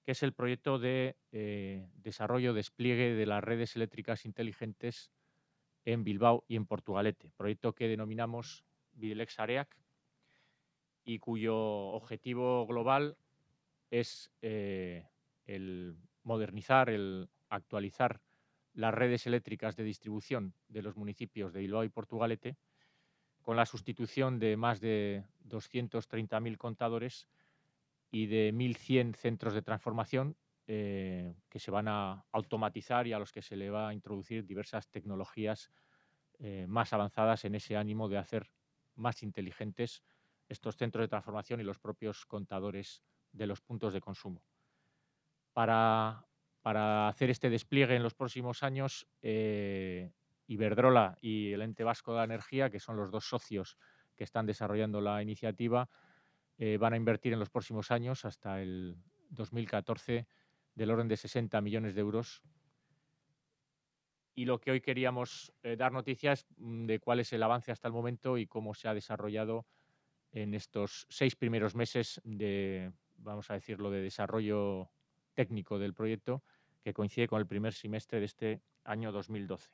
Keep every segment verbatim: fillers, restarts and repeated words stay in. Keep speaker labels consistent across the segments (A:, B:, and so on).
A: que es el proyecto de eh, desarrollo, despliegue de las redes eléctricas inteligentes en Bilbao y en Portugalete, proyecto que denominamos Bidilex Areac y cuyo objetivo global es eh, el modernizar, el actualizar las redes eléctricas de distribución de los municipios de Bilbao y Portugalete, con la sustitución de más de doscientos treinta mil contadores y de mil cien centros de transformación eh, que se van a automatizar y a los que se le va a introducir diversas tecnologías eh, más avanzadas en ese ánimo de hacer más inteligentes estos centros de transformación y los propios contadores de los puntos de consumo. Para, para hacer este despliegue en los próximos años, eh, Iberdrola y el Ente Vasco de la Energía, que son los dos socios que están desarrollando la iniciativa, eh, van a invertir en los próximos años, hasta el dos mil catorce, del orden de sesenta millones de euros. Y lo que hoy queríamos eh, dar noticias mm, de cuál es el avance hasta el momento y cómo se ha desarrollado en estos seis primeros meses de, vamos a decirlo, de desarrollo técnico del proyecto, que coincide con el primer semestre de este año dos mil doce.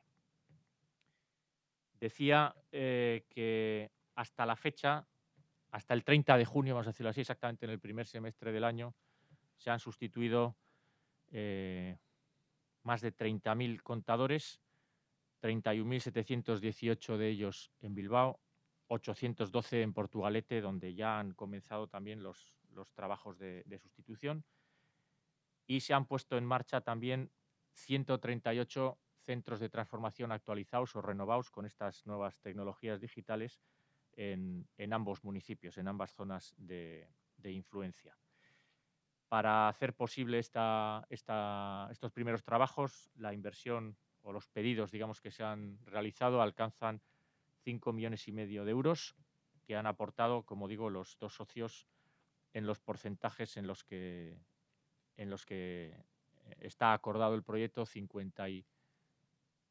A: Decía eh, que hasta la fecha, hasta el treinta de junio, vamos a decirlo así, exactamente en el primer semestre del año, se han sustituido eh, más de treinta mil contadores, treinta y un mil setecientos dieciocho de ellos en Bilbao, ochocientos doce en Portugalete, donde ya han comenzado también los, los trabajos de, de sustitución, y se han puesto en marcha también ciento treinta y ocho centros de transformación actualizados o renovados con estas nuevas tecnologías digitales en, en ambos municipios, en ambas zonas de, de influencia. Para hacer posible esta, esta, estos primeros trabajos, la inversión o los pedidos, digamos, que se han realizado alcanzan cinco millones y medio de euros, que han aportado, como digo, los dos socios en los porcentajes en los que, en los que está acordado el proyecto: cincuenta y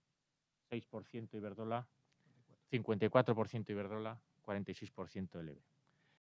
A: seis por ciento Iberdrola, cincuenta y cuatro por ciento Iberdrola, cuarenta y seis por ciento L E B.